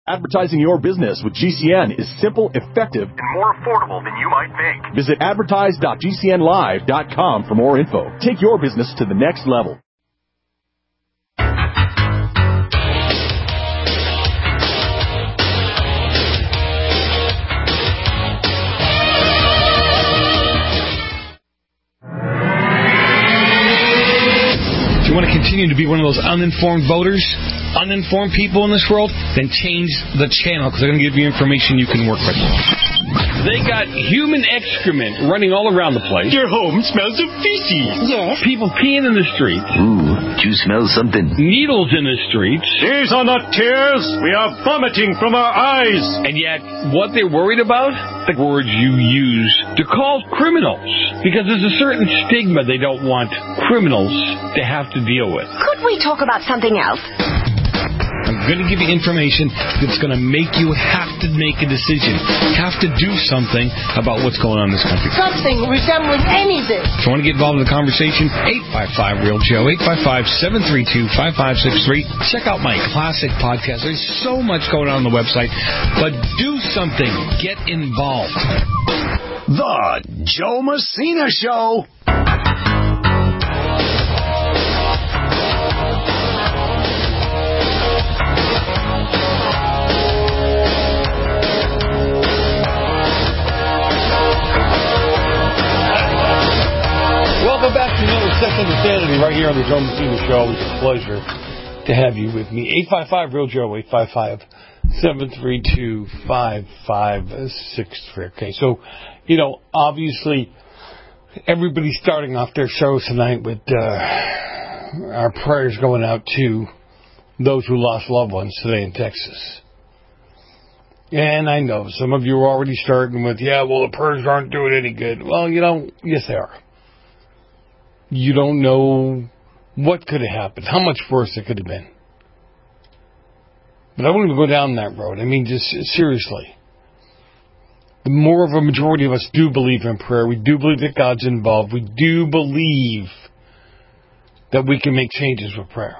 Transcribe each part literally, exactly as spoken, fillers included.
Advertising your business with G C N is simple, effective, and more affordable than you might think. Visit advertise dot g c n live dot com for more info. Take your business to the next level. If you want to continue to be one of those uninformed voters, uninformed people in this world, then change the channel, because they're going to give you information you can work with. They got human excrement running all around the place. Your home smells of feces. Yes. People peeing in the streets. Ooh, do you smell something? Needles in the streets. These are not tears. We are vomiting from our eyes. And yet, what they're worried about? The words you use to call criminals. Because there's a certain stigma they don't want criminals to have to deal with. Could we talk about something else? I'm going to give you information that's going to make you have to make a decision, have to do something about what's going on in this country. Something resembling anything. If you want to get involved in the conversation, eight five five, real Joe, eight five five, seven three two, five five six three. Check out my classic podcast. There's so much going on on the website, but do something. Get involved. The Joe Messina Show. Welcome back to another Second Insanity right here on the Joe Messina Show. It's a pleasure to have you with me. eight five five, real Joe, eight five five, seven three two, five five six three. Okay, so, you know, obviously, everybody's starting off their shows tonight with uh, our prayers going out to those who lost loved ones today in Texas. And I know some of you are already starting with, yeah, well, the prayers aren't doing any good. Well, you know, yes, they are. You don't know what could have happened, how much worse it could have been. But I wouldn't go down that road. I mean, just seriously. The more of a majority of us do believe in prayer. We do believe that God's involved. We do believe that we can make changes with prayer.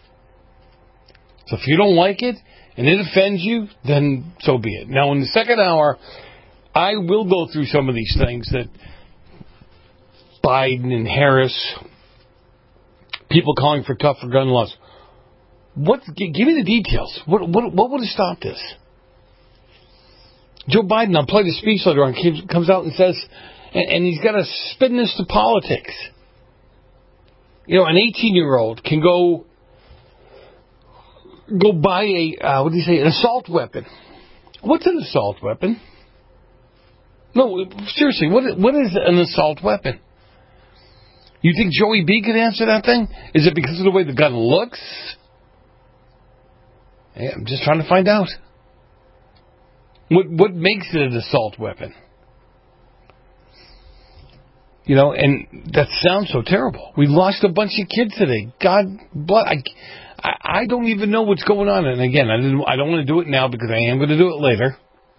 So if you don't like it and it offends you, then so be it. Now, in the second hour, I will go through some of these things that Biden and Harris, people calling for tougher gun laws. What? Give me the details. What? What? What would have stopped this? Joe Biden, I'll play the speech later on, comes out and says, and, and he's got to spin this to politics. You know, an eighteen-year-old can go go buy a uh, what do you say? An assault weapon. What's an assault weapon? No, seriously, what? What is an assault weapon? You think Joey B could answer that thing? Is it because of the way the gun looks? Yeah, I'm just trying to find out. What what makes it an assault weapon? You know, and that sounds so terrible. We lost a bunch of kids today. God bless. I, I, I don't even know what's going on. And again, I didn't. I don't want to do it now because I am going to do it later.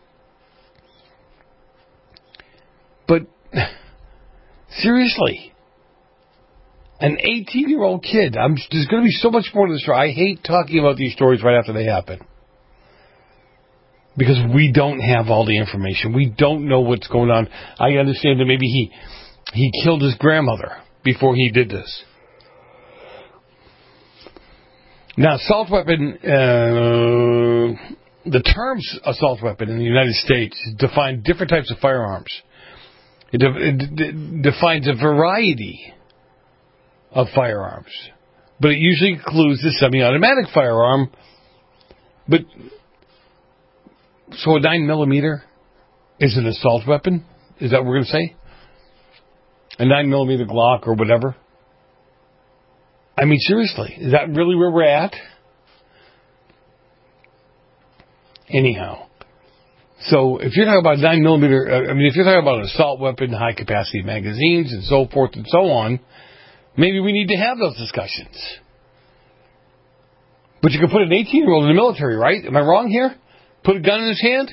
But seriously. An eighteen-year-old kid. I'm, there's going to be so much more to this story. I hate talking about these stories right after they happen. Because we don't have all the information. We don't know what's going on. I understand that maybe he he killed his grandmother before he did this. Now, assault weapon, uh, the terms assault weapon in the United States define different types of firearms. It, de- it de- defines a variety of firearms. But it usually includes the semi-automatic firearm. But, so a nine millimeter is an assault weapon? Is that what we're going to say? A nine millimeter Glock or whatever? I mean, seriously, is that really where we're at? Anyhow. So, if you're talking about nine millimeter, uh, I mean, if you're talking about an assault weapon, high capacity magazines, and so forth and so on, maybe we need to have those discussions. But you can put an eighteen-year-old in the military, right? Am I wrong here? Put a gun in his hand?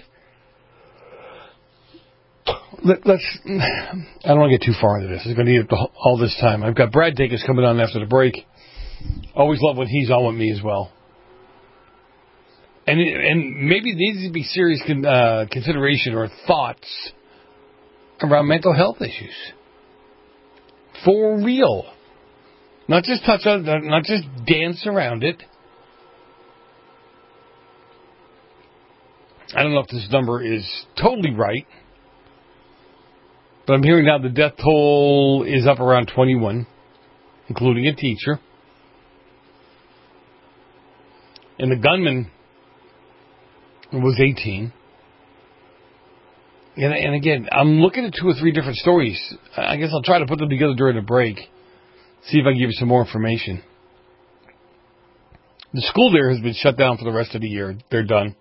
Let, let's. I don't want to get too far into this. It's going to need all this time. I've got Brad Dacus coming on after the break. Always love when he's on with me as well. And and maybe it needs to be serious con, uh, consideration or thoughts around mental health issues. For real. Not just touch on it, not just dance around it. I don't know if this number is totally right, but I'm hearing now the death toll is up around twenty-one, including a teacher. And the gunman was eighteen. And, and again, I'm looking at two or three different stories. I guess I'll try to put them together during the break. See if I can give you some more information. The school there has been shut down for the rest of the year. They're done.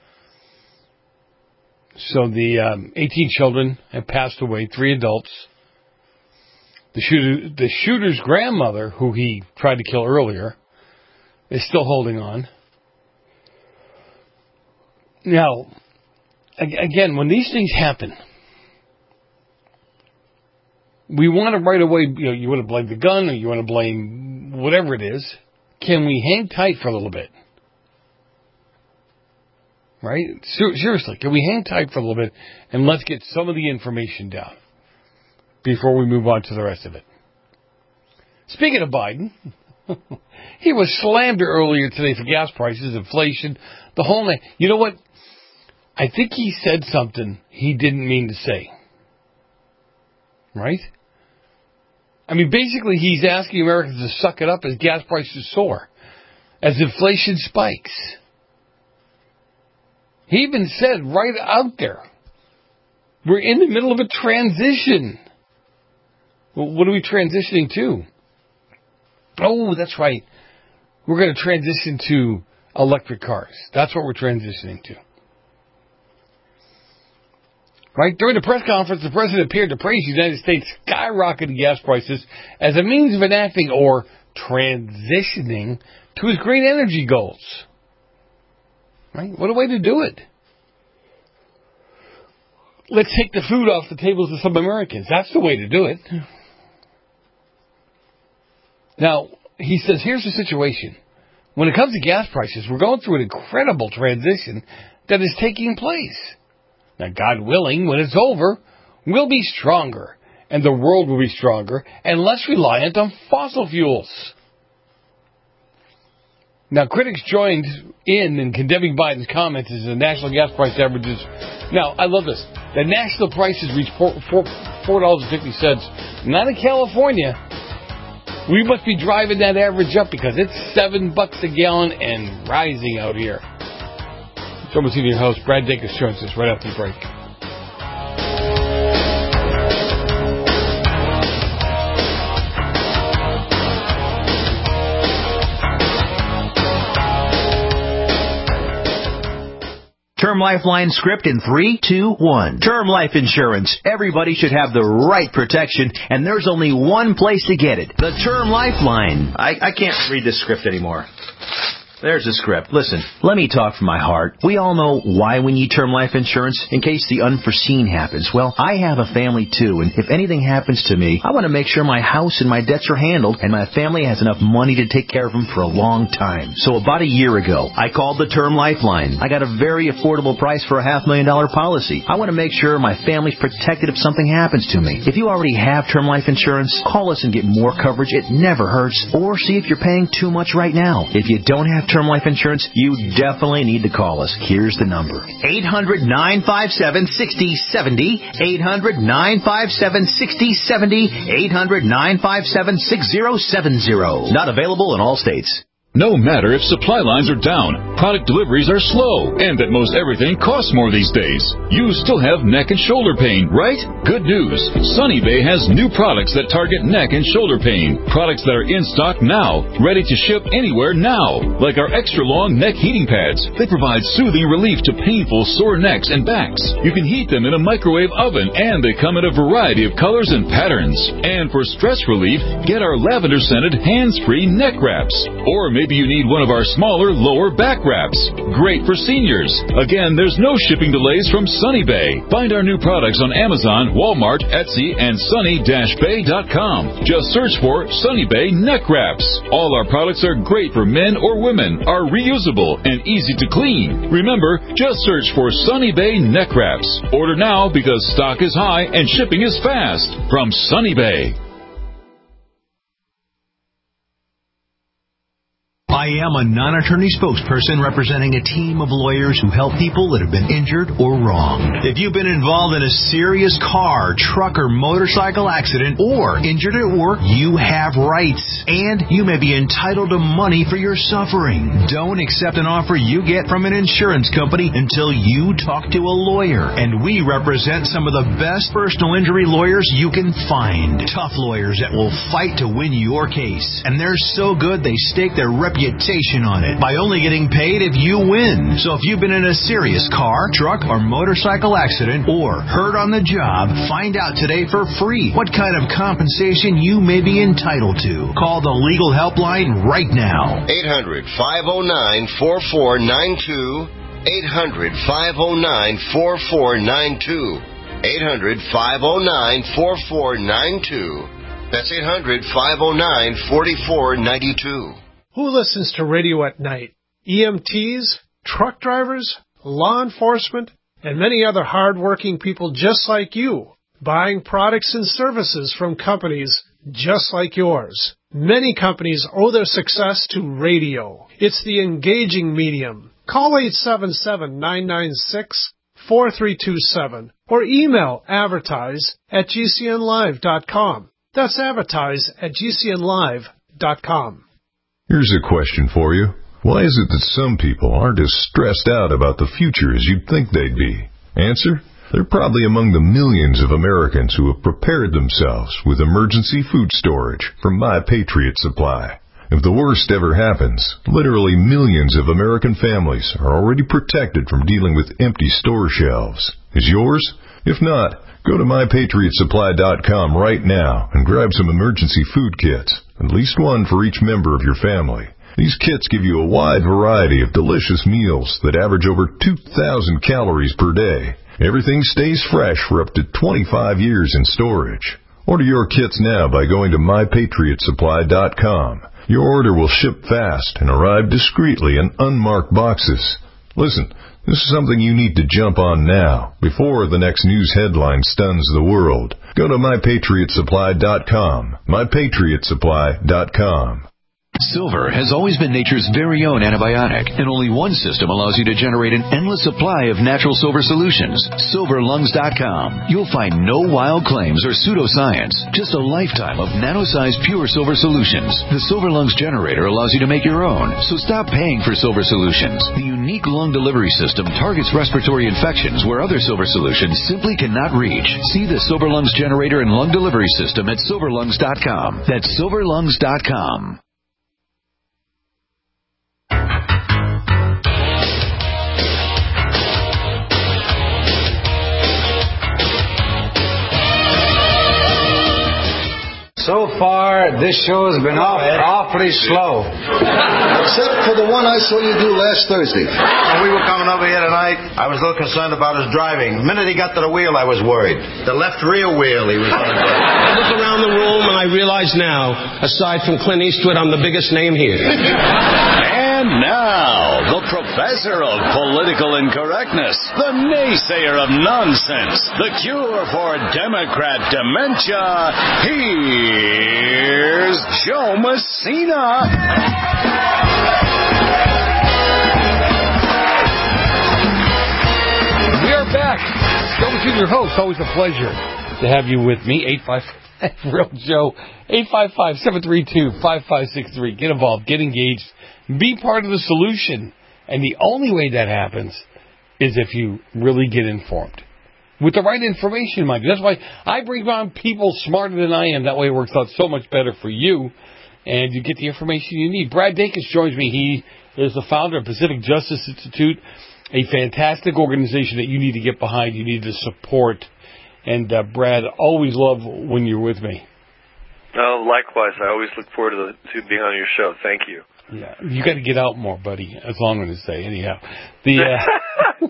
So the um, eighteen children have passed away, three adults. The shooter, the shooter's grandmother, who he tried to kill earlier, is still holding on. Now, again, when these things happen, we want to right away, you know, you want to blame the gun or you want to blame whatever it is. Can we hang tight for a little bit? Right? Seriously, can we hang tight for a little bit and let's get some of the information down before we move on to the rest of it? Speaking of Biden, he was slammed earlier today for gas prices, inflation, the whole thing. You know what? I think he said something he didn't mean to say. Right? I mean, basically, he's asking Americans to suck it up as gas prices soar, as inflation spikes. He even said right out there, we're in the middle of a transition. Well, what are we transitioning to? Oh, that's right. We're going to transition to electric cars. That's what we're transitioning to. Right? During the press conference, the president appeared to praise the United States' skyrocketing gas prices as a means of enacting or transitioning to his green energy goals. Right? What a way to do it. Let's take the food off the tables of some Americans. That's the way to do it. Now, he says, here's the situation. When it comes to gas prices, we're going through an incredible transition that is taking place. Now, God willing, when it's over, we'll be stronger, and the world will be stronger and less reliant on fossil fuels. Now, critics joined in in condemning Biden's comments as the national gas price averages. Now, I love this. The national prices reached four dollars and fifty cents. Not in California. We must be driving that average up because it's seven bucks a gallon and rising out here. Joe Messina, your host. Brad Dacus joins us right after the break. Term Lifeline script in three, two, one. Term life insurance. Everybody should have the right protection, and there's only one place to get it. The Term Lifeline. I, I can't read this script anymore. There's the script. Listen, let me talk from my heart. We all know why we need term life insurance, in case the unforeseen happens. Well, I have a family too, and if anything happens to me, I want to make sure my house and my debts are handled, and my family has enough money to take care of them for a long time. So about a year ago, I called the Term Lifeline. I got a very affordable price for a half million dollar policy. I want to make sure my family's protected if something happens to me. If you already have term life insurance, call us and get more coverage. It never hurts. Or see if you're paying too much right now. If you don't have term life insurance, you definitely need to call us. Here's the number. eight hundred, nine five seven, six oh seven oh. eight hundred, nine five seven, six oh seven oh. eight hundred, nine five seven, six oh seven oh. Not available in all states. No matter if supply lines are down, product deliveries are slow, and that most everything costs more these days, you still have neck and shoulder pain, right? Good news. Sunny Bay has new products that target neck and shoulder pain. Products that are in stock now, ready to ship anywhere now. Like our extra long neck heating pads. They provide soothing relief to painful sore necks and backs. You can heat them in a microwave oven, and they come in a variety of colors and patterns. And for stress relief, get our lavender scented hands-free neck wraps. Or maybe Maybe you need one of our smaller lower back wraps. Great for seniors. Again, there's no shipping delays from Sunny Bay. Find our new products on Amazon, Walmart, Etsy, and sunny dash bay dot com. Just search for Sunny Bay neck wraps. All our products are great for men or women, are reusable, and easy to clean. Remember, just search for Sunny Bay neck wraps. Order now because stock is high and shipping is fast. From Sunny Bay. I am a non-attorney spokesperson representing a team of lawyers who help people that have been injured or wronged. If you've been involved in a serious car, truck, or motorcycle accident or injured at work, you have rights, and you may be entitled to money for your suffering. Don't accept an offer you get from an insurance company until you talk to a lawyer, and we represent some of the best personal injury lawyers you can find. Tough lawyers that will fight to win your case, and they're so good they stake their reputation on it by only getting paid if you win. So if you've been in a serious car, truck, or motorcycle accident or hurt on the job, find out today for free what kind of compensation you may be entitled to. Call the legal helpline right now. eight hundred, five oh nine, four four nine two. eight hundred, five oh nine, four four nine two. eight hundred, five oh nine, four four nine two. That's eight hundred, five oh nine, four four nine two. Who listens to radio at night? E M Ts, truck drivers, law enforcement, and many other hard-working people just like you, buying products and services from companies just like yours. Many companies owe their success to radio. It's the engaging medium. Call eight seven seven, nine nine six, four three two seven or email advertise at g c n live dot com. That's advertise at g c n live dot com. Here's a question for you. Why is it that some people aren't as stressed out about the future as you'd think they'd be? Answer: they're probably among the millions of Americans who have prepared themselves with emergency food storage from My Patriot Supply. If the worst ever happens, literally millions of American families are already protected from dealing with empty store shelves. Is yours? If not, go to my patriot supply dot com right now and grab some emergency food kits, at least one for each member of your family. These kits give you a wide variety of delicious meals that average over two thousand calories per day. Everything stays fresh for up to twenty-five years in storage. Order your kits now by going to my patriot supply dot com. Your order will ship fast and arrive discreetly in unmarked boxes. Listen, this is something you need to jump on now, before the next news headline stuns the world. Go to my patriot supply dot com. my patriot supply dot com. Silver has always been nature's very own antibiotic, and only one system allows you to generate an endless supply of natural silver solutions. silver lungs dot com. You'll find no wild claims or pseudoscience, just a lifetime of nano-sized pure silver solutions. The Silver Lungs generator allows you to make your own, so stop paying for silver solutions. The unique lung delivery system targets respiratory infections where other silver solutions simply cannot reach. See the Silver Lungs generator and lung delivery system at silver lungs dot com. That's silver lungs dot com. So far, this show has been off, awfully slow. Except for the one I saw you do last Thursday. When we were coming over here tonight, I was a little concerned about his driving. The minute he got to the wheel, I was worried. The left rear wheel he was on. I look around the room and I realize now, aside from Clint Eastwood, I'm the biggest name here. And now, the professor of political incorrectness, the naysayer of nonsense, the cure for Democrat dementia, here's Joe Messina. We are back. Joe Messina, your host. Always a pleasure to have you with me. eight five five Real Joe, eight five five, seven three two, five five six three. Get involved. Get engaged. Be part of the solution. And the only way that happens is if you really get informed. With the right information, Mike. That's why I bring on people smarter than I am. That way it works out so much better for you. And you get the information you need. Brad Dacus joins me. He is the founder of Pacific Justice Institute, a fantastic organization that you need to get behind. You need to support. And, uh, Brad, always love when you're with me. Oh, likewise. I always look forward to, the, to being on your show. Thank you. Yeah, you got to get out more, buddy. That's all I'm going to say. Anyhow, the uh,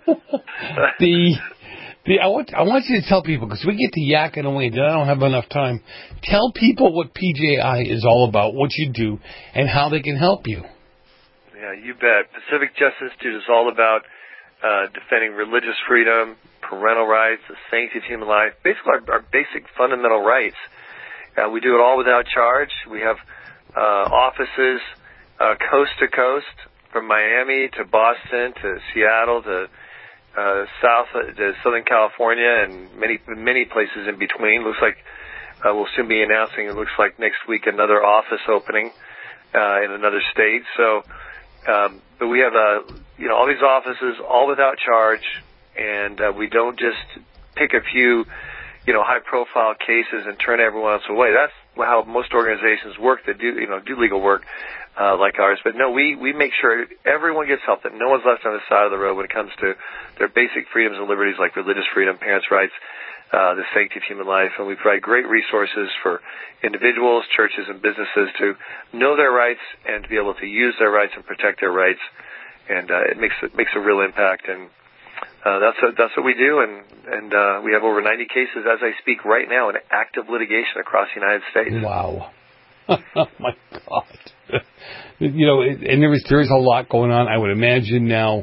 the the I want I want you to tell people, because we get to yakking away, and I don't have enough time. Tell people what P J I is all about, what you do, and how they can help you. Yeah, you bet. Pacific Justice Institute is all about uh, defending religious freedom, parental rights, the sanctity of human life, basically our, our basic fundamental rights. Uh, we do it all without charge. We have uh, offices uh, coast to coast, from Miami to Boston to Seattle to uh, South to Southern California, and many many places in between. Looks like uh, we'll soon be announcing. It looks like next week another office opening uh, in another state. So, um, but we have uh, you know all these offices, all without charge, and uh, we don't just pick a few you know high-profile cases and turn everyone else away. That's how most organizations work that do you know do legal work. Uh, like ours, but no, we, we make sure everyone gets help, that no one's left on the side of the road when it comes to their basic freedoms and liberties like religious freedom, parents' rights, uh, the sanctity of human life, and we provide great resources for individuals, churches, and businesses to know their rights and to be able to use their rights and protect their rights, and uh, it makes it makes a real impact, and uh, that's what, that's what we do, and and uh, we have over ninety cases as I speak right now in active litigation across the United States. Wow. Oh, my God. You know, and there is, there is a lot going on. I would imagine now,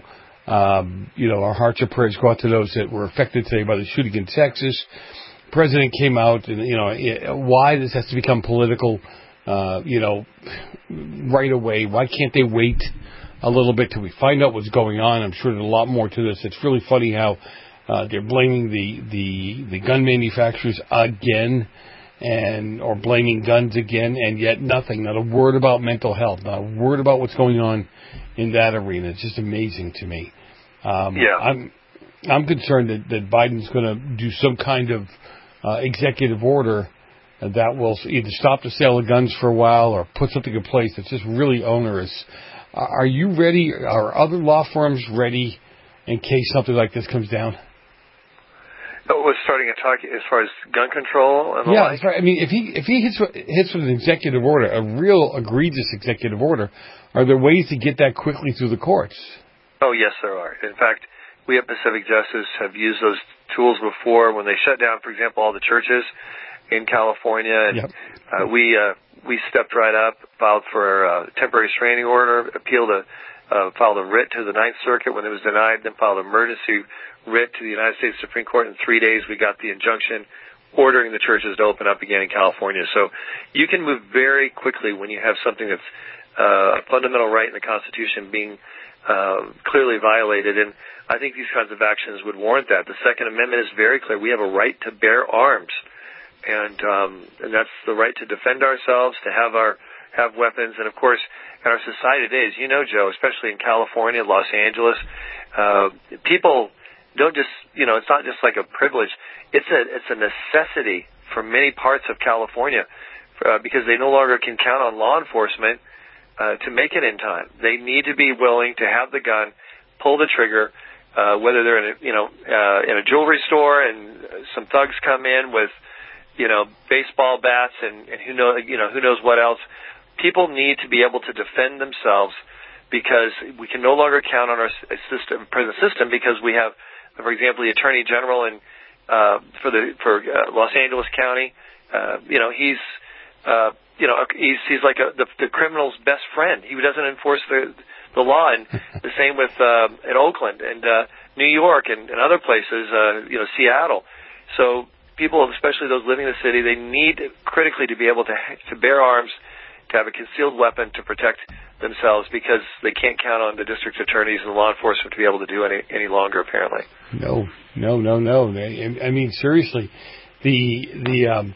um, you know, our hearts and prayers go out to those that were affected today by the shooting in Texas. The president came out and, you know, why this has to become political, uh, you know, right away. Why can't they wait a little bit till we find out what's going on? I'm sure there's a lot more to this. It's really funny how uh, they're blaming the, the, the gun manufacturers again. And or blaming guns again, and yet nothing, not a word about mental health, not a word about what's going on in that arena. It's just amazing to me. Um, yeah. I'm I'm concerned that, that Biden's going to do some kind of uh, executive order that will either stop the sale of guns for a while or put something in place that's just really onerous. Uh, are you ready? Are other law firms ready in case something like this comes down? Oh, was starting to talk as far as gun control and the yeah, like? that's right. I mean, if he if he hits hits with an executive order, a real egregious executive order, are there ways to get that quickly through the courts? Oh, yes, there are. In fact, we at Pacific Justice have used those tools before when they shut down, for example, all the churches in California. And yep. uh, we uh, we stepped right up, filed for a temporary restraining order, appealed a uh, filed a writ to the Ninth Circuit when it was denied, then filed an emergency writ to the United States Supreme Court. In three days, we got the injunction ordering the churches to open up again in California. So you can move very quickly when you have something that's uh, a fundamental right in the Constitution being uh, clearly violated. And I think these kinds of actions would warrant that. The Second Amendment is very clear. We have a right to bear arms. And, um, and that's the right to defend ourselves, to have our have weapons. And, of course, in our society today, as you know, Joe, especially in California, Los Angeles, uh, people don't just, you know, it's not just like a privilege. It's a it's a necessity for many parts of California uh, because they no longer can count on law enforcement uh, to make it in time. They need to be willing to have the gun, pull the trigger, uh, whether they're in a, you know, uh, in a jewelry store and some thugs come in with, you know, baseball bats and, and who know, you know, who knows what else. People need to be able to defend themselves because we can no longer count on our system, present system, because we have, for example, the Attorney General in uh, for the for uh, Los Angeles County. Uh, you know, he's uh, you know he's he's like a, the, the criminal's best friend. He doesn't enforce the the law, and the same with uh, in Oakland and uh, New York and, and other places. Uh, you know, Seattle. So people, especially those living in the city, they need critically to be able to to bear arms, to have a concealed weapon to protect themselves, because they can't count on the district attorneys and law enforcement to be able to do any any longer, apparently. No, no, no, no. I mean, seriously, the the um,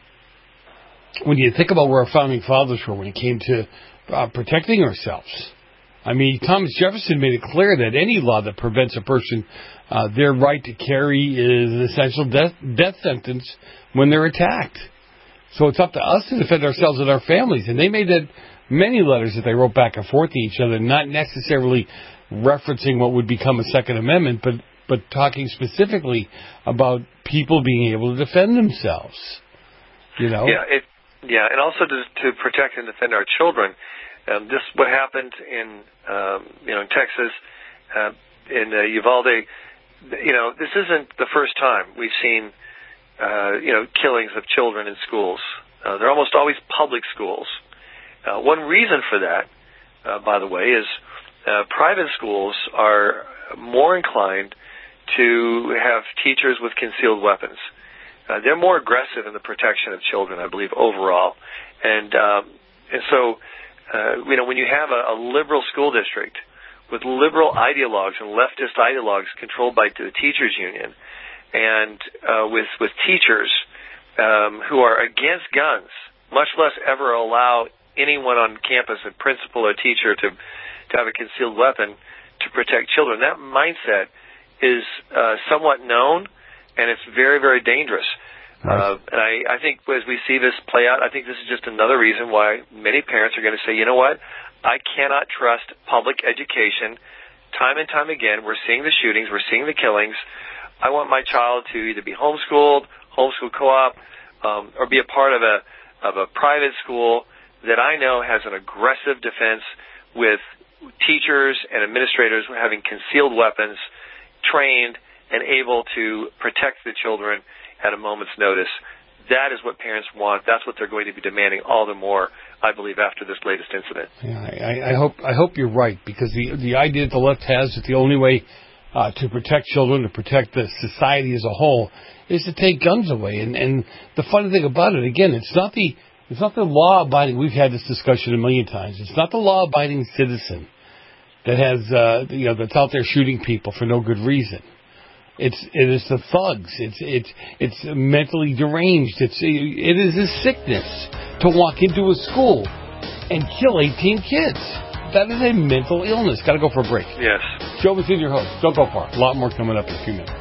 when you think about where our founding fathers were when it came to uh, protecting ourselves, I mean, Thomas Jefferson made it clear that any law that prevents a person uh, their right to carry is an essential death death sentence when they're attacked. So it's up to us to defend ourselves and our families, and they made that. Many letters that they wrote back and forth to each other, not necessarily referencing what would become a Second Amendment, but, but talking specifically about people being able to defend themselves. You know? Yeah, it, yeah, and also to, to protect and defend our children. Um, this what happened in um, you know in Texas, uh, in uh, Uvalde. You know, this isn't the first time we've seen uh, you know killings of children in schools. Uh, they're almost always public schools. Uh, one reason for that, uh, by the way, is uh, private schools are more inclined to have teachers with concealed weapons. Uh, they're more aggressive in the protection of children, I believe, overall. And um, and so, uh, you know, when you have a, a liberal school district with liberal ideologues and leftist ideologues controlled by the teachers union, and uh, with with teachers um, who are against guns, much less ever allow anyone on campus, a principal or teacher, to to have a concealed weapon to protect children, that mindset is uh, somewhat known, and it's very, very dangerous. Right. Uh, and I, I think as we see this play out, I think this is just another reason why many parents are going to say, you know what, I cannot trust public education. Time and time again, we're seeing the shootings, we're seeing the killings. I want my child to either be homeschooled, homeschool co-op, um, or be a part of a of a private school that I know has an aggressive defense with teachers and administrators having concealed weapons, trained and able to protect the children at a moment's notice. That is what parents want. That's what they're going to be demanding all the more, I believe, after this latest incident. Yeah, I, I hope I hope you're right, because the the idea that the left has that the only way uh, to protect children, to protect the society as a whole, is to take guns away. And and the funny thing about it, again, it's not the it's not the law-abiding. We've had this discussion a million times. It's not the law-abiding citizen that has, uh, you know, that's out there shooting people for no good reason. It's it is the thugs. It's it's it's mentally deranged. It's it is a sickness to walk into a school and kill eighteen kids. That is a mental illness. Got to go for a break. Yes. Joe Messina, your host. Don't go far. A lot more coming up in a few minutes.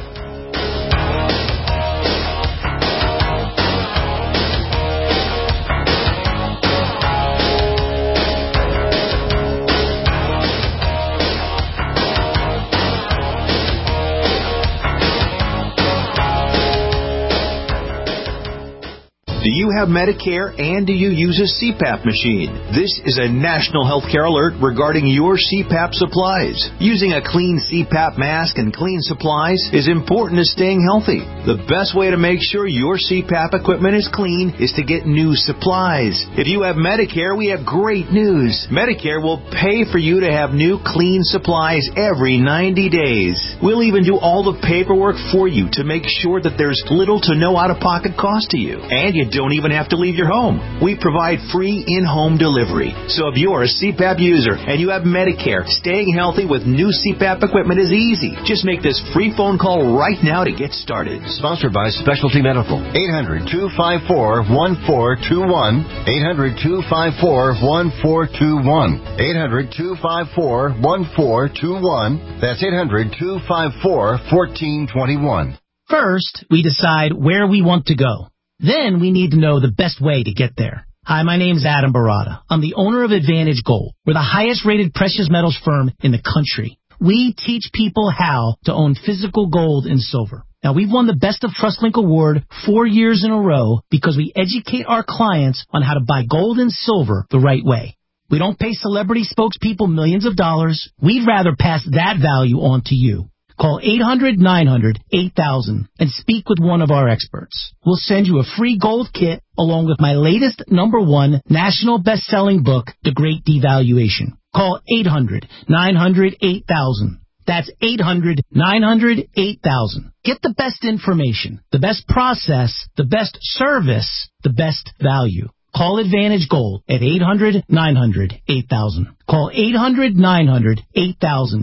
Do you have Medicare, and do you use a C PAP machine? This is a national healthcare alert regarding your C PAP supplies. Using a clean C PAP mask and clean supplies is important to staying healthy. The best way to make sure your C PAP equipment is clean is to get new supplies. If you have Medicare, we have great news. Medicare will pay for you to have new clean supplies every ninety days. We'll even do all the paperwork for you to make sure that there's little to no out-of-pocket cost to you. And you don't even have to leave your home. We provide free in-home delivery. So if you're a C PAP user and you have Medicare, staying healthy with new C PAP equipment is easy. Just make this free phone call right now to get started. Sponsored by Specialty Medical. eight hundred, two five four, one four two one. eight hundred, two five four, one four two one. eight hundred, two five four, one four two one. That's eight hundred, two five four, one four two one. First, we decide where we want to go. Then we need to know the best way to get there. Hi, my name's Adam Barada. I'm the owner of Advantage Gold. We're the highest rated precious metals firm in the country. We teach people how to own physical gold and silver. Now, we've won the Best of TrustLink Award four years in a row because we educate our clients on how to buy gold and silver the right way. We don't pay celebrity spokespeople millions of dollars. We'd rather pass that value on to you. Call eight hundred, nine hundred, eight thousand and speak with one of our experts. We'll send you a free gold kit along with my latest number one national best-selling book, The Great Devaluation. Call eight hundred, nine hundred, eight thousand. That's eight hundred, nine hundred, eight thousand. Get the best information, the best process, the best service, the best value. Call Advantage Gold at eight hundred, nine hundred, eight thousand. Call eight hundred, nine hundred, eight thousand.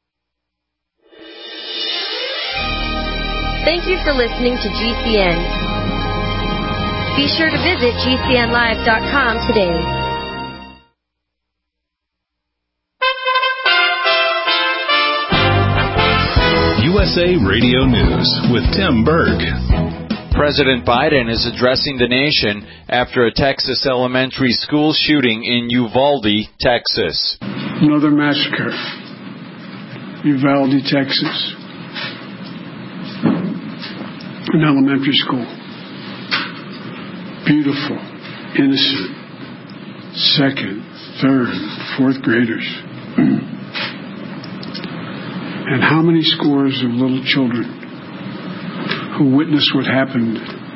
Thank you for listening to G C N. Be sure to visit G C N live dot com today. U S A Radio News with Tim Berg. President Biden is addressing the nation after a Texas elementary school shooting in Uvalde, Texas. Another massacre. Uvalde, Texas. An elementary school. Beautiful, innocent, second, third, fourth graders. And how many scores of little children who witness what happened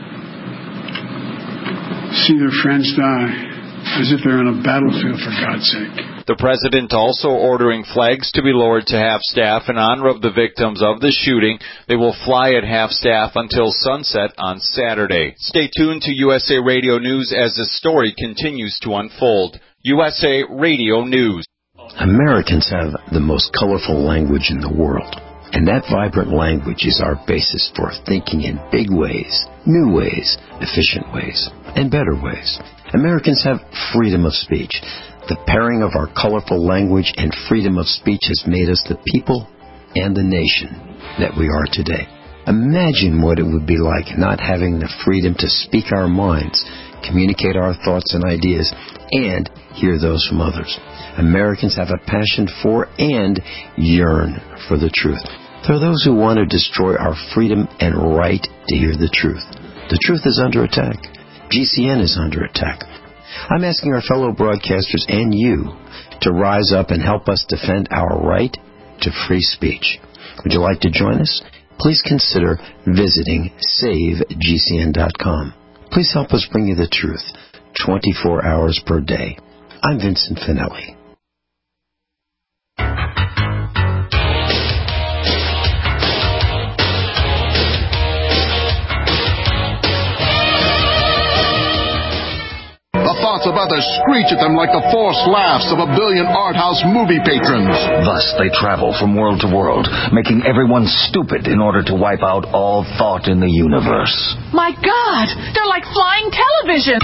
see their friends die as if they're on a battlefield, for God's sake. The president also ordering flags to be lowered to half-staff in honor of the victims of the shooting. They will fly at half-staff until sunset on Saturday. Stay tuned to U S A Radio News as the story continues to unfold. U S A Radio News. Americans have the most colorful language in the world, and that vibrant language is our basis for thinking in big ways, new ways, efficient ways, and better ways. Americans have freedom of speech. The pairing of our colorful language and freedom of speech has made us the people and the nation that we are today. Imagine what it would be like not having the freedom to speak our minds, communicate our thoughts and ideas, and hear those from others. Americans have a passion for and yearn for the truth. There are those who want to destroy our freedom and right to hear the truth. The truth is under attack. G C N is under attack. I'm asking our fellow broadcasters and you to rise up and help us defend our right to free speech. Would you like to join us? Please consider visiting save G C N dot com. Please help us bring you the truth twenty-four hours per day. I'm Vincent Finelli. Thoughts of others screech at them like the forced laughs of a billion art house movie patrons. Thus they travel from world to world, making everyone stupid in order to wipe out all thought in the universe. My God, they're like flying television.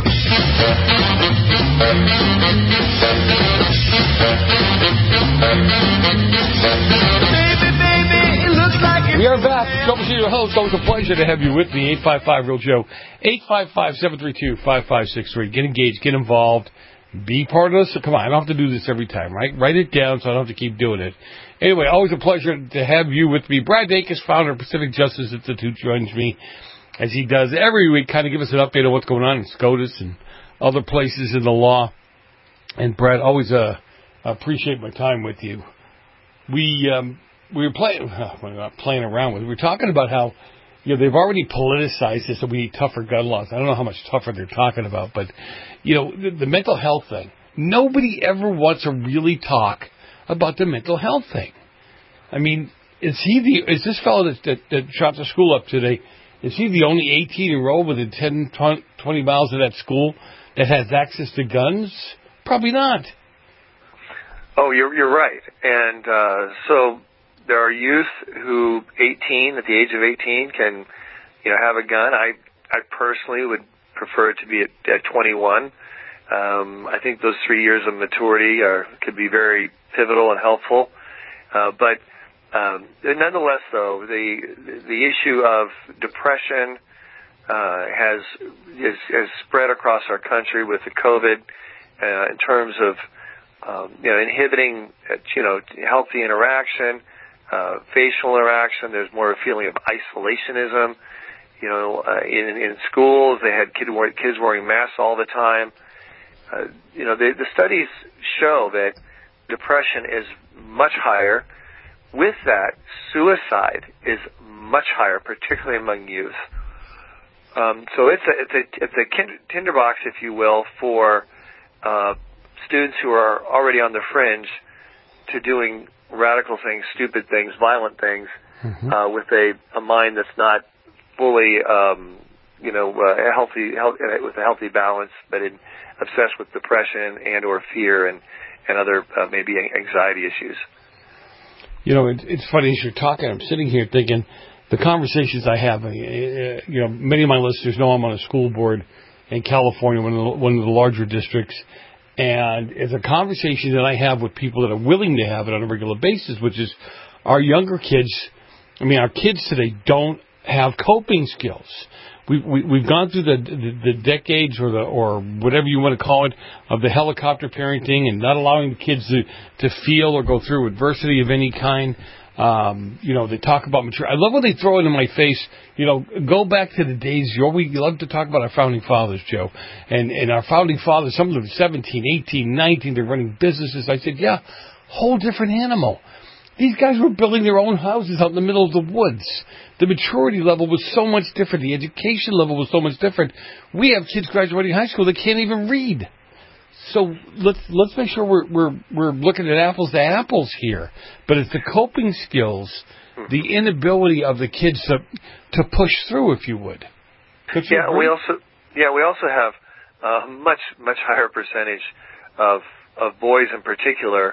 We are back. Troubleshooter your host. Always a pleasure to have you with me. eight five five, real Joe. eight five five, seven three two, five five six three. Get engaged. Get involved. Be part of this. Come on. I don't have to do this every time, right? Write it down so I don't have to keep doing it. Anyway, always a pleasure to have you with me. Brad Dacus, founder of Pacific Justice Institute, joins me as he does every week, kind of give us an update on what's going on in SCOTUS and other places in the law. And, Brad, always uh, appreciate my time with you. We... um We were playing, we're not playing around with it. We were talking about how, you know, they've already politicized this, and we need tougher gun laws. I don't know how much tougher they're talking about, but, you know, the, the mental health thing. Nobody ever wants to really talk about the mental health thing. I mean, is he the, is this fellow that, that, that shot the school up today, is he the only eighteen-year-old within ten, twenty miles of that school that has access to guns? Probably not. Oh, you're you're right. And uh, so there are youth who, eighteen, at the age of eighteen, can, you know, have a gun. I I personally would prefer it to be at, at twenty-one. Um, I think those three years of maturity are could be very pivotal and helpful. Uh, but um, nonetheless, though, the the issue of depression uh, has is, has spread across our country with the COVID uh, in terms of um, you know inhibiting uh, you know healthy interaction, uh, facial interaction. There's more a feeling of isolationism. You know, uh, in in schools they had kid wearing, kids wearing masks all the time. Uh, you know, the, the studies show that depression is much higher. With that, suicide is much higher, particularly among youth. Um, so it's a it's a it's a tinderbox, if you will, for uh, students who are already on the fringe to doing radical things, stupid things, violent things, mm-hmm. uh, with a, a mind that's not fully, um, you know, uh, healthy, health, with a healthy balance, but in, obsessed with depression and or fear and and other uh, maybe anxiety issues. You know, it, it's funny as you're talking. I'm sitting here thinking the conversations I have. Uh, you know, many of my listeners know I'm on a school board in California, one of the, one of the larger districts, and it's a conversation that I have with people that are willing to have it on a regular basis, which is our younger kids. I mean, our kids today don't have coping skills. We, we, we've gone through the, the, the decades or the or whatever you want to call it of the helicopter parenting and not allowing the kids to, to feel or go through adversity of any kind. Um, you know, they talk about mature. I love when they throw it in my face. You know, go back to the days, Joe. We love to talk about our founding fathers, Joe. And, and our founding fathers, some of them seventeen, eighteen, nineteen, they're running businesses. I said, yeah, whole different animal. These guys were building their own houses out in the middle of the woods. The maturity level was so much different. The education level was so much different. We have kids graduating high school that can't even read. So let's let's make sure we're we're we're looking at apples to apples here. But it's the coping skills, the inability of the kids to to push through, if you would. Could you yeah, agree? we also yeah we also have a much much higher percentage of of boys in particular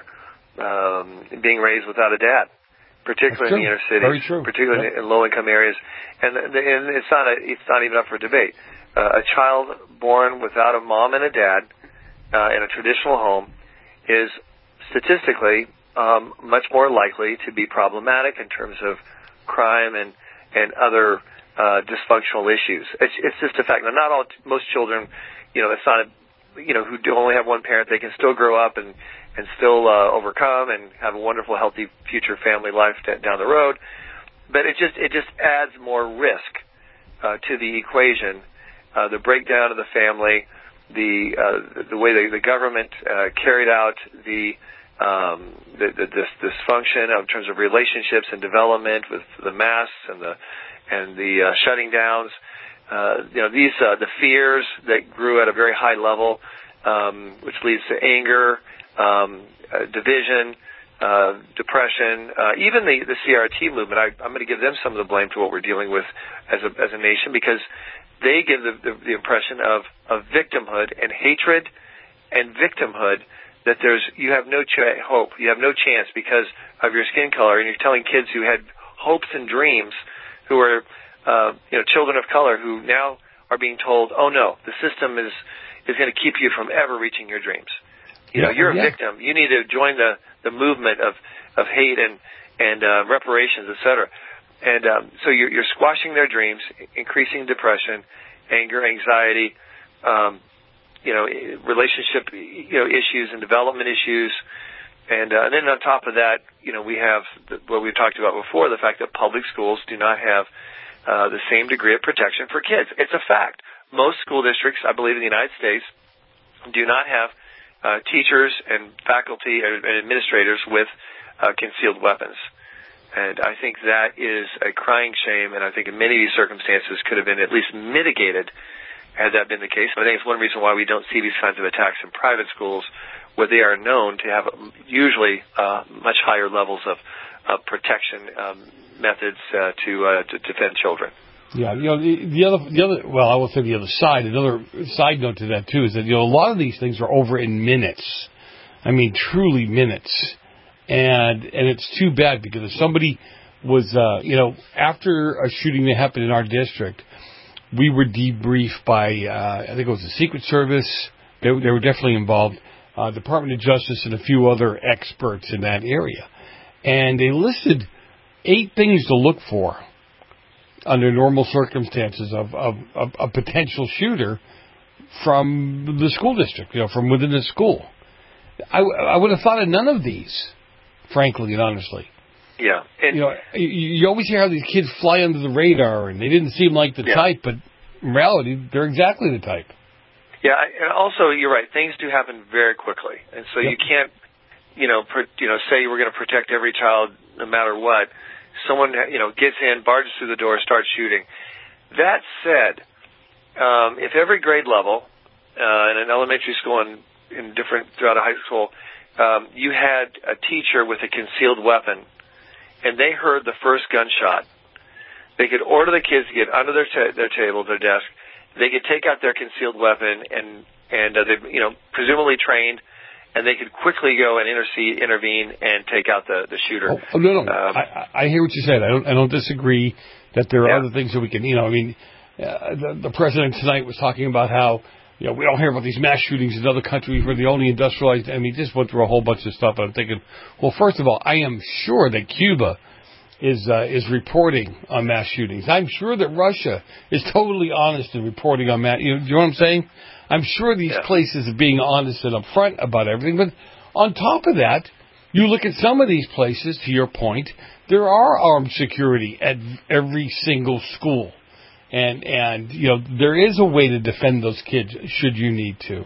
um, being raised without a dad, particularly in the inner cities, Very true. particularly Yep. in low income areas, and, the, and it's not a, it's not even up for debate. Uh, a child born without a mom and a dad uh, in a traditional home is statistically um, much more likely to be problematic in terms of crime and and other uh, dysfunctional issues. It's, it's just a fact. Now, not all most children, you know, it's not a, you know, who do only have one parent, they can still grow up and and still uh, overcome and have a wonderful, healthy future family life t- down the road. But it just it just adds more risk uh, to the equation. Uh, the breakdown of the family, the uh, the way the, the government uh, carried out the um, the, the this dysfunction in terms of relationships and development with the masks and the and the uh, shutting downs. Uh, you know, these uh, the fears that grew at a very high level, um, which leads to anger, um, uh, division, uh, depression, uh, even the, the C R T movement. I, I'm going to give them some of the blame to what we're dealing with as a as a nation, because they give the, the, the impression of, of victimhood and hatred and victimhood, that there's you have no ch- hope, you have no chance because of your skin color, and you're telling kids who had hopes and dreams, who are uh, you know children of color, who now are being told, oh no, the system is is going to keep you from ever reaching your dreams. You know, Yeah, you're a yeah. victim. You need to join the, the movement of, of hate and and uh, reparations, et cetera. And um, so you're, you're squashing their dreams, increasing depression, anger, anxiety, um, you know, relationship you know issues and development issues, and, uh, and then on top of that, you know, we have the, what we've talked about before, the fact that public schools do not have uh, the same degree of protection for kids. It's a fact. Most school districts, I believe, in the United States, do not have uh, teachers and faculty and administrators with uh, concealed weapons. And I think that is a crying shame, and I think in many of these circumstances could have been at least mitigated had that been the case. But I think it's one reason why we don't see these kinds of attacks in private schools, where they are known to have usually uh, much higher levels of, of protection um, methods uh, to, uh, to defend children. Yeah, you know, the, the other, the other, well, I will say the other side, another side note to that too is that, you know, a lot of these things are over in minutes. I mean, truly minutes. And, and it's too bad, because if somebody was, uh, you know, after a shooting that happened in our district, we were debriefed by, uh, I think it was the Secret Service. They, they were definitely involved, uh, Department of Justice and a few other experts in that area. And they listed eight things to look for under normal circumstances of, of, of a potential shooter from the school district, you know, from within the school. I, I would have thought of none of these, frankly and honestly. Yeah. And, you know, you, you always hear how these kids fly under the radar, and they didn't seem like the yeah. type, but in reality, they're exactly the type. Yeah, and also, you're right, things do happen very quickly. And so Yep. you can't, you know, per, you know, say we're going to protect every child no matter what. Someone, you know, gets in, barges through the door, starts shooting. That said, um, if every grade level uh, in an elementary school and in different throughout a high school, um, you had a teacher with a concealed weapon, and they heard the first gunshot, they could order the kids to get under their ta- their table, their desk. They could take out their concealed weapon, and and uh, they, you know, presumably trained, and they could quickly go and intercede, intervene, and take out the, the shooter. Oh, oh, no, no. Um, I, I hear what you said. I don't, I don't disagree that there are Yeah. other things that we can, you know, I mean, uh, the, the president tonight was talking about how, you know, we don't hear about these mass shootings in other countries. We're the only industrialized. I mean, just went through a whole bunch of stuff. And I'm thinking, well, first of all, I am sure that Cuba is uh, is reporting on mass shootings. I'm sure that Russia is totally honest in reporting on mass. You know, do you know what I'm saying? I'm sure these Yeah. places are being honest and upfront about everything. But on top of that, you look at some of these places, to your point, there are armed security at every single school. And, and you know, there is a way to defend those kids should you need to.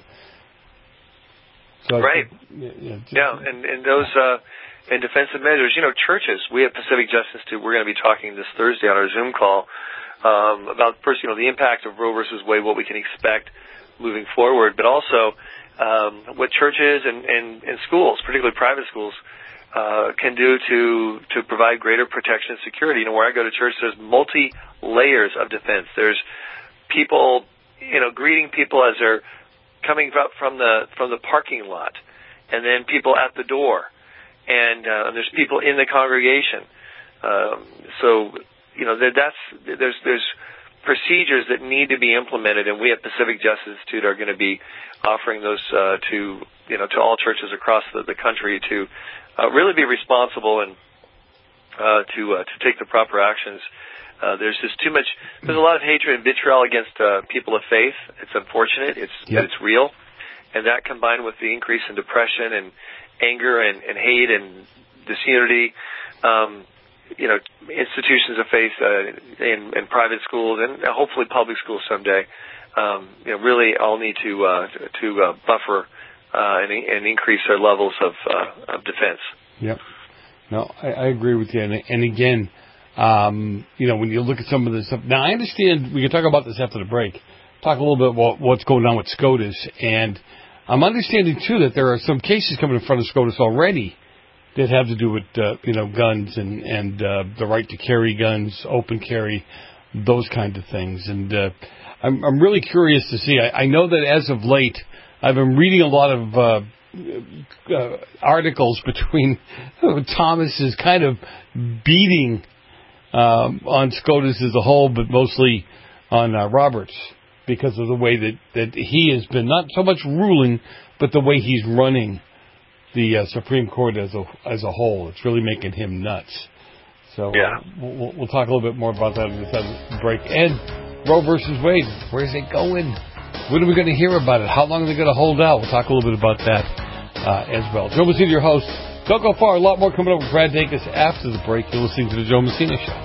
So right. Yeah, yeah, yeah, and, and those uh, and defensive measures, you know, churches. We at Pacific Justice Institute, we're going to be talking this Thursday on our Zoom call um, about, first, you know, the impact of Roe versus Wade, what we can expect moving forward, but also um, what churches and, and, and schools, particularly private schools, uh, can do to to provide greater protection and security. You know, where I go to church, there's multi layers of defense. There's people, you know, greeting people as they're coming up from the from the parking lot, and then people at the door, and uh, there's people in the congregation. Um, so, you know, that's there's there's procedures that need to be implemented, and we at Pacific Justice Institute are going to be offering those uh, to you know to all churches across the, the country to uh, really be responsible and uh, to uh, to take the proper actions. Uh, there's just too much. There's a lot of hatred and vitriol against uh, people of faith. It's unfortunate. It's yep. it's real, and that combined with the increase in depression and anger and, and hate and disunity, um, you know, institutions of faith uh, in, in private schools and hopefully public schools someday, um, you know, really all need to uh, to uh, buffer uh, and, and increase their levels of uh, of defense. Yep. No, I, I agree with you. And, and again, um, you know, when you look at some of this stuff, now I understand we can talk about this after the break. Talk a little bit about what's going on with SCOTUS, and I'm understanding too that there are some cases coming in front of SCOTUS already that have to do with uh, you know guns and and uh, the right to carry guns, open carry, those kinds of things. And uh, I'm I'm really curious to see. I, I know that as of late, I've been reading a lot of uh, uh, articles between Thomas is kind of beating um, on SCOTUS as a whole, but mostly on uh, Roberts, because of the way that, that he has been, not so much ruling, but the way he's running the uh, Supreme Court as a as a whole. It's really making him nuts. So yeah. uh, we'll, we'll talk a little bit more about that in this break. And Roe versus Wade, where's it going? When are we going to hear about it? How long are they going to hold out? We'll talk a little bit about that uh, as well. Joe Messina, your host. Don't go far. A lot more coming up with Brad Dacus after the break. You're listening to the Joe Messina Show.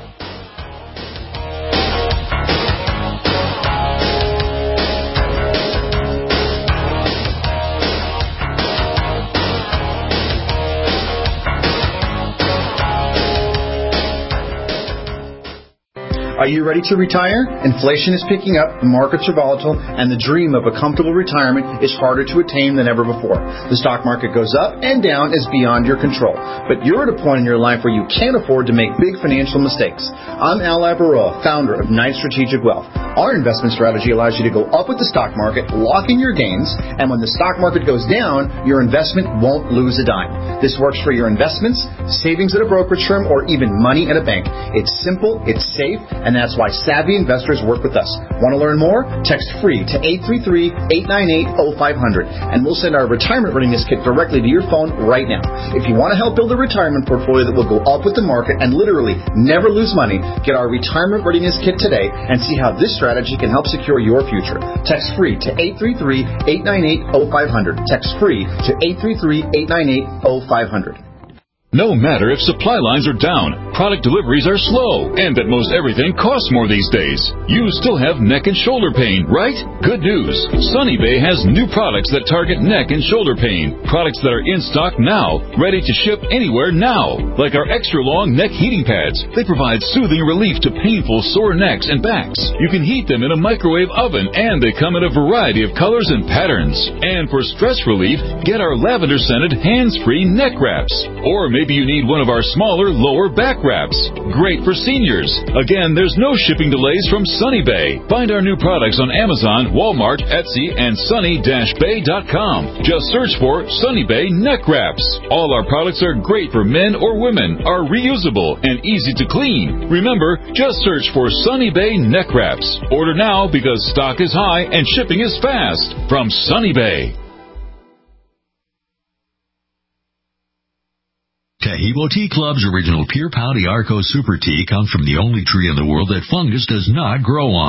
Are you ready to retire? Inflation is picking up, the markets are volatile, and the dream of a comfortable retirement is harder to attain than ever before. The stock market goes up and down is beyond your control. But you're at a point in your life where you can't afford to make big financial mistakes. I'm Al Labaroa, founder of Knight Strategic Wealth. Our investment strategy allows you to go up with the stock market, lock in your gains, and when the stock market goes down, your investment won't lose a dime. This works for your investments, savings at a brokerage firm, or even money at a bank. It's simple, it's safe, and that's why savvy investors work with us. Want to learn more? Text FREE to eight three three, eight nine eight, zero five zero zero, and we'll send our retirement readiness kit directly to your phone right now. If you want to help build a retirement portfolio that will go up with the market and literally never lose money, get our retirement readiness kit today and see how this strategy can help secure your future. Text FREE to eight three three, eight nine eight, zero five zero zero. Text FREE to eight three three, eight nine eight, zero five zero zero. No matter if supply lines are down, product deliveries are slow, and that most everything costs more these days, you still have neck and shoulder pain, right? Good news. Sunny Bay has new products that target neck and shoulder pain. Products that are in stock now, ready to ship anywhere now. Like our extra long neck heating pads. They provide soothing relief to painful sore necks and backs. You can heat them in a microwave oven, and they come in a variety of colors and patterns. And for stress relief, get our lavender scented hands-free neck wraps. Or maybe Maybe you need one of our smaller, lower back wraps. Great for seniors. Again, there's no shipping delays from Sunny Bay. Find our new products on Amazon, Walmart, Etsy, and sunny dash bay dot com. Just search for Sunny Bay Neck Wraps. All our products are great for men or women, are reusable, and easy to clean. Remember, just search for Sunny Bay Neck Wraps. Order now because stock is high and shipping is fast. From Sunny Bay. Tahibo Tea Club's original Pure Pau de Arco Super Tea comes from the only tree in the world that fungus does not grow on.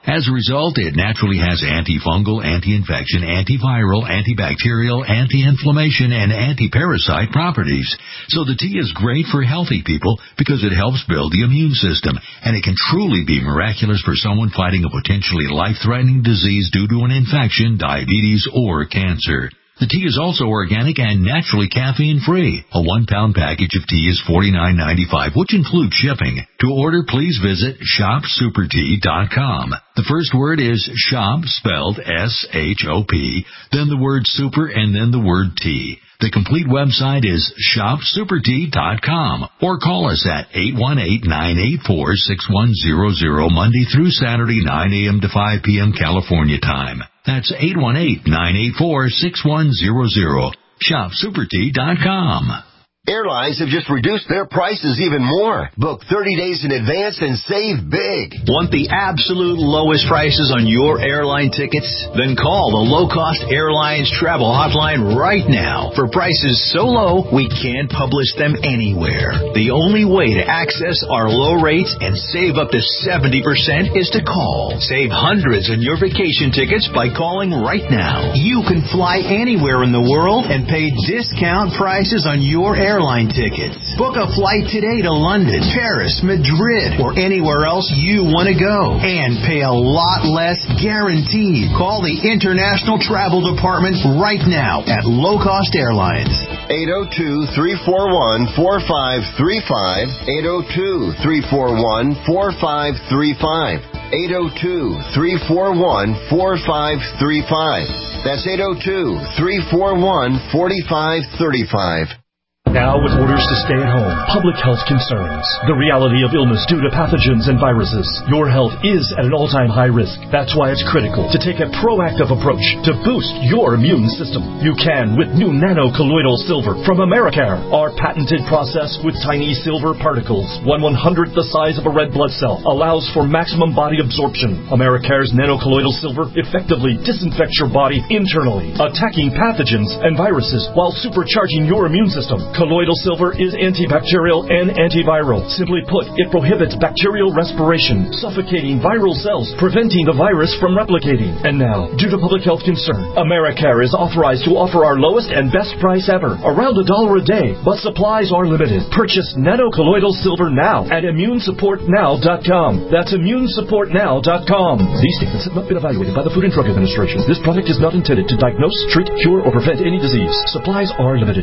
As a result, it naturally has antifungal, anti-infection, antiviral, antibacterial, anti-inflammation, and anti-parasite properties. So the tea is great for healthy people because it helps build the immune system, and it can truly be miraculous for someone fighting a potentially life-threatening disease due to an infection, diabetes, or cancer. The tea is also organic and naturally caffeine-free. A one-pound package of tea is forty-nine ninety-five, which includes shipping. To order, please visit shop super tea dot com. The first word is shop, spelled S H O P, then the word super, and then the word tea. The complete website is shop super tea dot com, or call us at eight one eight, nine eight four, six one zero zero, Monday through Saturday, nine a.m. to five p.m. California time. That's eight one eight, nine eight four, six one zero zero. shop super tea dot com. Airlines have just reduced their prices even more. Book thirty days in advance and save big. Want the absolute lowest prices on your airline tickets? Then call the Low Cost Airlines Travel Hotline right now for prices so low we can't publish them anywhere. The only way to access our low rates and save up to seventy percent is to call. Save hundreds on your vacation tickets by calling right now. You can fly anywhere in the world and pay discount prices on your airline airline tickets. Book a flight today to London, Paris, Madrid, or anywhere else you want to go, and pay a lot less guaranteed. Call the International Travel Department right now at Low Cost Airlines. eight oh two, three four one, four five three five, eight oh two, three four one, four five three five, eight oh two, three four one, four five three five. That's eight oh two, three four one, four five three five. Now with orders to stay at home, public health concerns, the reality of illness due to pathogens and viruses, your health is at an all-time high risk. That's why it's critical to take a proactive approach to boost your immune system. You can with new nano-colloidal silver from Americare. Our patented process with tiny silver particles, one one-hundredth the size of a red blood cell, allows for maximum body absorption. Americare's nano-colloidal silver effectively disinfects your body internally, attacking pathogens and viruses while supercharging your immune system. Colloidal silver is antibacterial and antiviral. Simply put, it prohibits bacterial respiration, suffocating viral cells, preventing the virus from replicating. And now, due to public health concern, Americare is authorized to offer our lowest and best price ever, around a dollar a day, but supplies are limited. Purchase nano-colloidal silver now at immune support now dot com. That's immune support now dot com. These statements have not been evaluated by the Food and Drug Administration. This product is not intended to diagnose, treat, cure, or prevent any disease. Supplies are limited.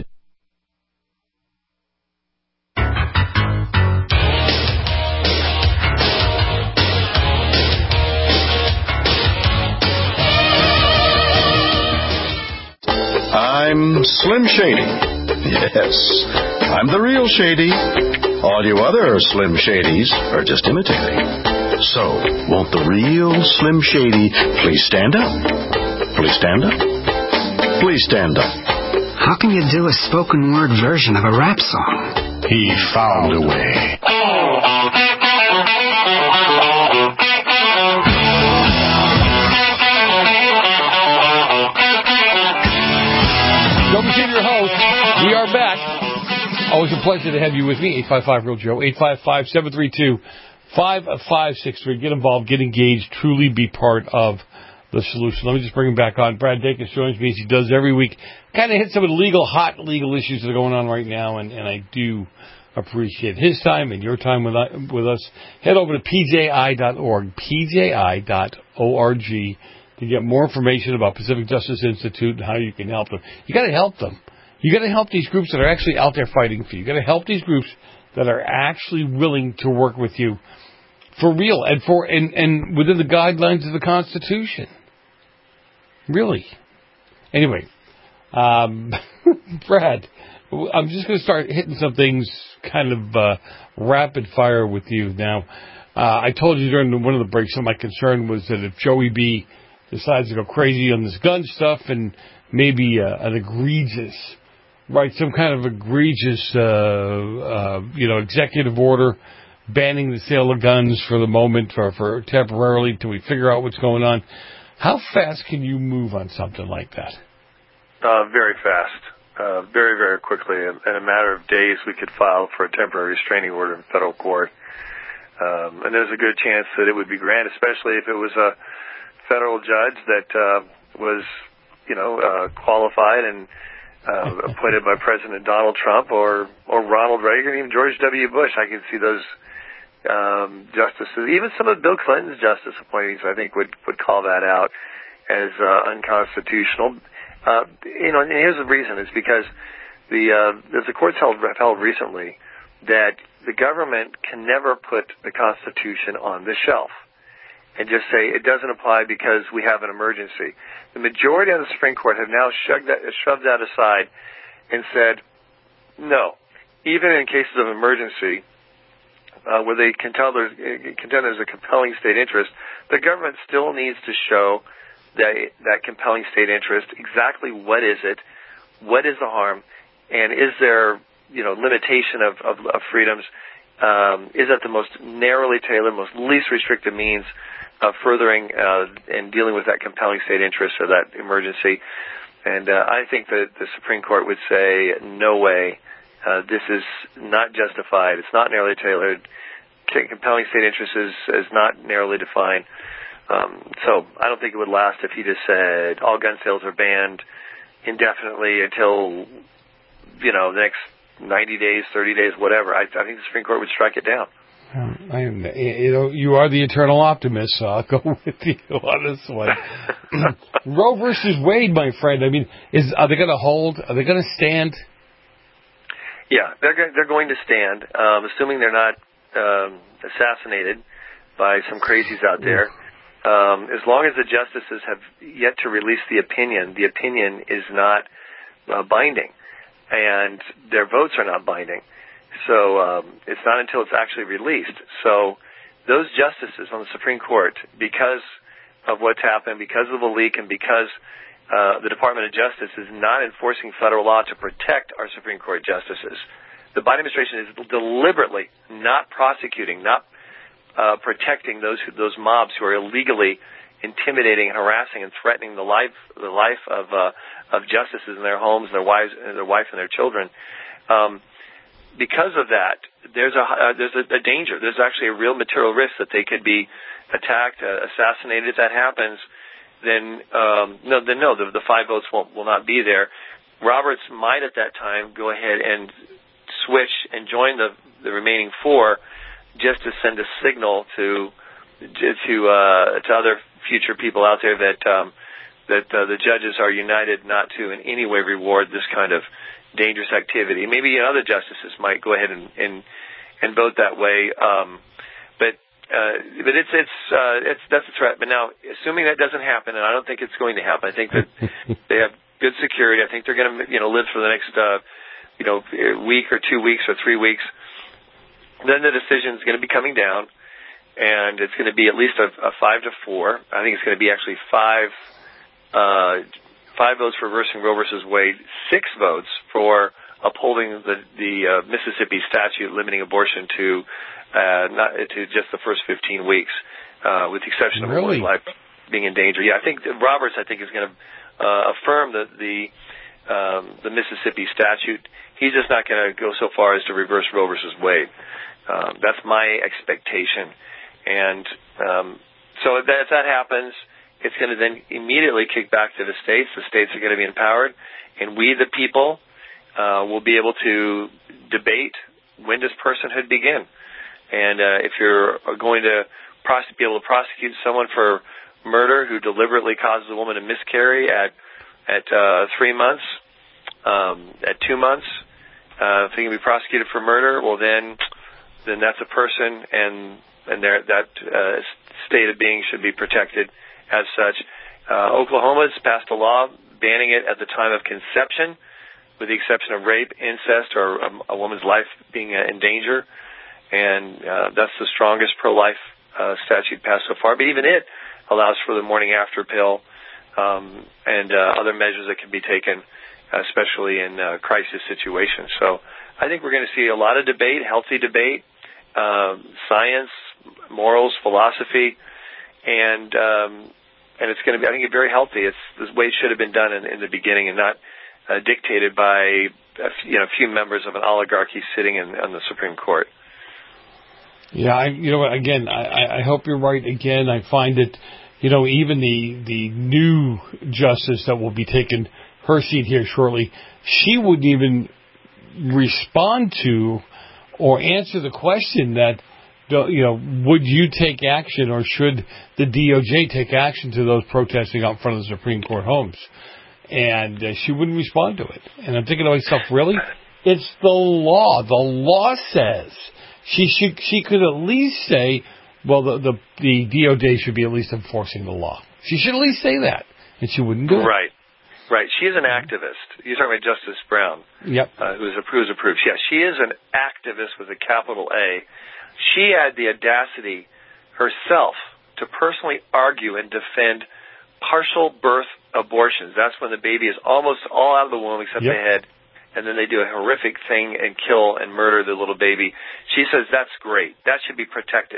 I'm Slim Shady. Yes, I'm the real Shady. All you other Slim Shadys are just imitating. So, won't the real Slim Shady please stand up? Please stand up? Please stand up. How can you do a spoken word version of a rap song? He found a way. Double J, your host. We are back. Always a pleasure to have you with me. eight five five, real Joe. eight five five, seven three two, five five six three. Get involved. Get engaged. Truly be part of the solution. Let me just bring him back on. Brad Dacus joins me as he does every week. Kind of hit some of the legal, hot legal issues that are going on right now, and, and I do appreciate his time and your time with, with us. Head over to P J I dot org, P J I dot org, to get more information about Pacific Justice Institute and how you can help them. You got to help them. You got to help these groups that are actually out there fighting for you. You got to help these groups that are actually willing to work with you for real and for and, and within the guidelines of the Constitution. Really. Anyway, um, Brad, I'm just going to start hitting some things kind of uh, rapid fire with you now. Uh, I told you during one of the breaks that my concern was that if Joey B decides to go crazy on this gun stuff and maybe uh, an egregious, right, some kind of egregious, uh, uh, you know, executive order banning the sale of guns for the moment or for temporarily till we figure out what's going on. How fast can you move on something like that? Uh, very fast. Uh, very, very quickly. In, in a matter of days, we could file for a temporary restraining order in federal court. Um, and there's a good chance that it would be granted, especially if it was a federal judge that uh, was, you know, uh, qualified and uh, appointed by President Donald Trump or, or Ronald Reagan, even George W. Bush. I could see those um, justices, even some of Bill Clinton's justice appointees, I think, would, would call that out as uh, unconstitutional. Uh, you know, and here's the reason. It's because the, uh, as the courts held, held recently, that the government can never put the Constitution on the shelf and just say it doesn't apply because we have an emergency. The majority of the Supreme Court have now shoved that, shoved that aside and said, no, even in cases of emergency, uh, where they can tell there's, contend there's a compelling state interest, the government still needs to show that, that compelling state interest, exactly what is it, what is the harm, and is there, you know, limitation of, of, of freedoms, um, is that the most narrowly tailored, most least restrictive means of furthering uh, and dealing with that compelling state interest or that emergency. And uh, I think that the Supreme Court would say, no way, uh, this is not justified. It's not narrowly tailored. Compelling state interest is, is not narrowly defined. Um, so I don't think it would last if he just said all gun sales are banned indefinitely until, you know, the next ninety days, thirty days, whatever. I, I think the Supreme Court would strike it down. Um, I am, you know, you are the eternal optimist, so I'll go with you on this one. Roe versus Wade, my friend. I mean, is are they going to hold? Are they going to stand? Yeah, they're go- they're going to stand, um, assuming they're not um, assassinated by some crazies out there. Um, as long as the justices have yet to release the opinion, the opinion is not uh, binding, and their votes are not binding. So um, it's not until it's actually released. So those justices on the Supreme Court, because of what's happened, because of the leak, and because uh, the Department of Justice is not enforcing federal law to protect our Supreme Court justices, the Biden administration is deliberately not prosecuting, not uh, protecting those who, those mobs who are illegally intimidating and harassing and threatening the life the life of uh, of justices in their homes, their wives, their wife, and their children. Um, Because of that, there's a uh, there's a, a danger. There's actually a real material risk that they could be attacked, uh, assassinated. If that happens, then um, no, then no, the, the five votes won't, will not be there. Roberts might at that time go ahead and switch and join the the remaining four, just to send a signal to to uh, to other future people out there that um, that uh, the judges are united not to in any way reward this kind of dangerous activity. Maybe other justices might go ahead and and, and vote that way, um, but uh, but it's it's uh, it's that's a threat. But now, assuming that doesn't happen, and I don't think it's going to happen, I think that they have good security. I think they're going to you know live for the next uh, you know week or two weeks or three weeks. Then the decision is going to be coming down, and it's going to be at least a, a five to four. I think it's going to be actually five. Uh, Five votes for reversing Roe versus Wade, six votes for upholding the, the uh, Mississippi statute limiting abortion to uh, not to just the first fifteen weeks, uh, with the exception of really? a woman's life being in danger. Yeah, I think that Roberts, I think, is going to uh, affirm the the, um, the Mississippi statute. He's just not going to go so far as to reverse Roe versus Wade. Um, that's my expectation, and um, so if that, if that happens, it's going to then immediately kick back to the states. The states are going to be empowered, and we, the people, uh, will be able to debate when does personhood begin. And uh, if you're going to pros- be able to prosecute someone for murder who deliberately causes a woman to miscarry at at uh, three months, um, at two months, uh, if they can be prosecuted for murder, well then, then that's a person, and and their, that uh, state of being should be protected. As such, uh, Oklahoma has passed a law banning it at the time of conception, with the exception of rape, incest, or a, a woman's life being uh, in danger. And uh, that's the strongest pro-life uh, statute passed so far. But even it allows for the morning after pill um, and uh, other measures that can be taken, especially in uh, crisis situations. So I think we're going to see a lot of debate, healthy debate, uh, science, morals, philosophy. And um, and it's going to be, I think, very healthy. It's the way it should have been done in, in the beginning, and not uh, dictated by a few, you know a few members of an oligarchy sitting in on the Supreme Court. Yeah, I, you know what, again, I, I hope you're right again. I find that, you know, even the, the new justice that will be taking her seat here shortly, she wouldn't even respond to or answer the question that, you know, would you take action or should the D O J take action to those protesting out in front of the Supreme Court homes? And uh, she wouldn't respond to it. And I'm thinking to myself, really? It's the law. The law says she should, she could at least say, well, the, the, the D O J should be at least enforcing the law. She should at least say that. And she wouldn't do it. Right. Right. She is an activist. You're talking about Justice Brown. Yep. Uh, who's approved, approved. Yeah, she is an activist with a capital A. She had the audacity herself to personally argue and defend partial birth abortions. That's when the baby is almost all out of the womb except Yep. the head, and then they do a horrific thing and kill and murder the little baby. She says that's great. That should be protected.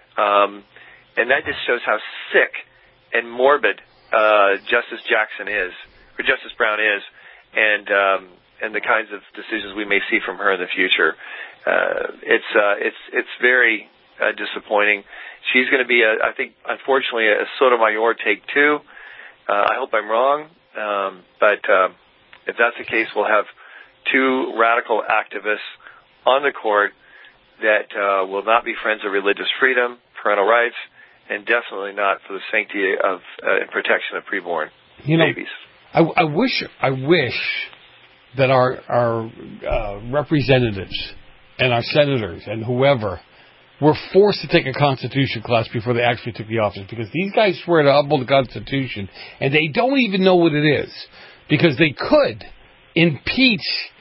Um, and that just shows how sick and morbid uh, Justice Jackson is, or Justice Brown is, and um, and the kinds of decisions we may see from her in the future. Uh, it's uh, it's it's very uh, disappointing. She's going to be, a, I think, unfortunately, a Sotomayor take two. Uh, I hope I'm wrong, um, but uh, if that's the case, we'll have two radical activists on the court that uh, will not be friends of religious freedom, parental rights, and definitely not for the sanctity of uh, and protection of preborn you know, babies. I, I wish, I wish that our our uh, representatives and our senators and whoever were forced to take a Constitution class before they actually took the office, because these guys swear to uphold the Constitution and they don't even know what it is, because they could impeach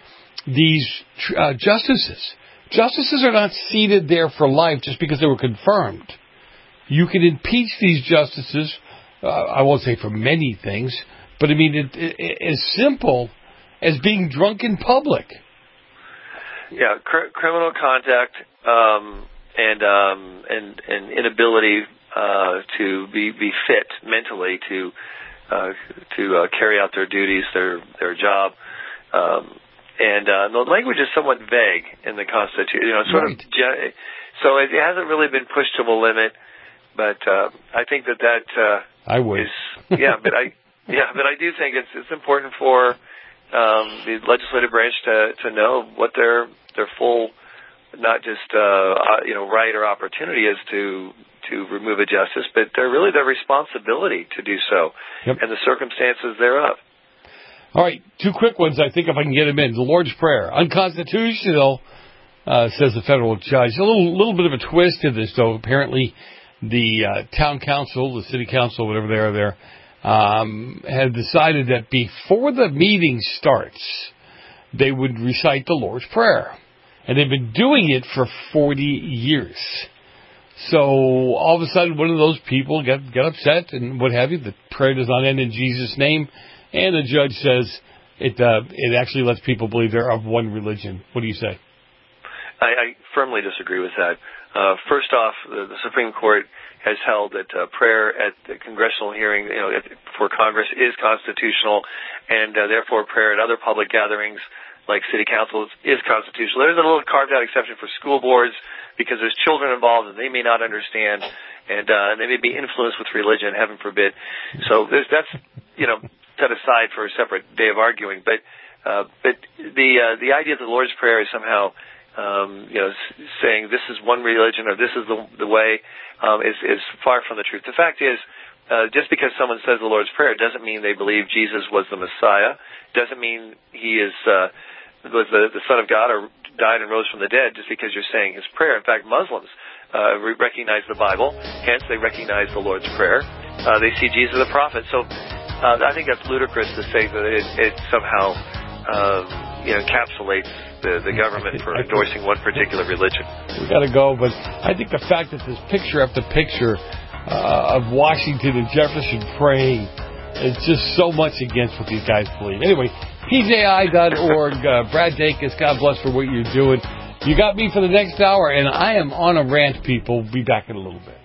these uh, justices. Justices are not seated there for life just because they were confirmed. You can impeach these justices, uh, I won't say for many things, but I mean, it, it, it, as simple as being drunk in public. Yeah, cr- criminal contact, um, and, um, and, and inability, uh, to be, be fit mentally to, uh, to, uh, carry out their duties, their, their job. Um, and, uh, the language is somewhat vague in the Constitution, you know, sort right. of, ge- so it hasn't really been pushed to the limit, but, uh, I think that that, uh, I would. is, yeah, but I, yeah, but I do think it's, it's important for, um, the legislative branch to, to know what their, their full, not just, uh, uh, you know, right or opportunity is to, to remove a justice, but they're really their responsibility to do so, yep. and the circumstances thereof. All right, two quick ones, I think, if I can get them in. The Lord's Prayer. Unconstitutional, uh, says the federal judge. A little, little bit of a twist to this, though. Apparently, the uh, town council, the city council, whatever they are there, um, had decided that before the meeting starts, they would recite the Lord's Prayer. And they've been doing it for forty years. So all of a sudden, one of those people get get upset and what have you. The prayer does not end in Jesus' name, and the judge says it uh, it actually lets people believe they're of one religion. What do you say? I, I firmly disagree with that. Uh, first off, the, the Supreme Court has held that uh, prayer at the congressional hearing, you know, for Congress is constitutional, and uh, therefore prayer at other public gatherings like city councils is constitutional. There's a little carved-out exception for school boards because there's children involved and they may not understand, and uh, they may be influenced with religion, heaven forbid. So there's, that's, you know, set aside for a separate day of arguing. But uh, but the uh, the idea that the Lord's Prayer is somehow, um, you know, saying this is one religion or this is the, the way um, is is far from the truth. The fact is, uh, just because someone says the Lord's Prayer doesn't mean they believe Jesus was the Messiah. Doesn't mean he is uh, was the, the Son of God or died and rose from the dead just because you're saying his prayer. In fact, Muslims uh, recognize the Bible, hence they recognize the Lord's Prayer. Uh, they see Jesus the prophet. So uh, I think that's ludicrous to say that it, it somehow uh, you know encapsulates the, the government for endorsing one particular religion. We got to go, but I think the fact that this picture after picture uh, of Washington and Jefferson praying is just so much against what these guys believe. Anyway, P J I dot org, uh, Brad Dacus, God bless for what you're doing. You got me for the next hour, and I am on a rant, people. Be back in a little bit.